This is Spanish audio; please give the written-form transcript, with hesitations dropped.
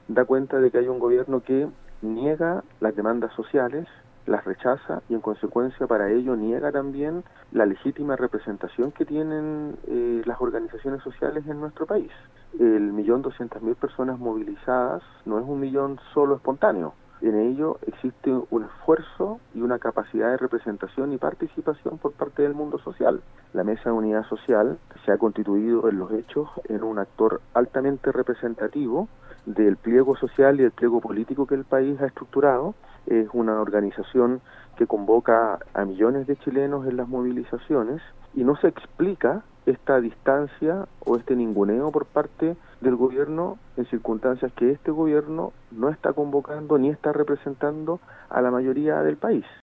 da cuenta de que hay un gobierno que niega las demandas sociales, las rechaza y en consecuencia para ello niega también la legítima representación que tienen las organizaciones sociales en nuestro país. El 1.200.000 personas movilizadas no es un millón solo espontáneo. En ello existe un esfuerzo y una capacidad de representación y participación por parte del mundo social. La Mesa de Unidad Social se ha constituido en los hechos en un actor altamente representativo del pliego social y el pliego político que el país ha estructurado. Es una organización que convoca a millones de chilenos en las movilizaciones y no se explica esta distancia o este ninguneo por parte del gobierno en circunstancias que este gobierno no está convocando ni está representando a la mayoría del país.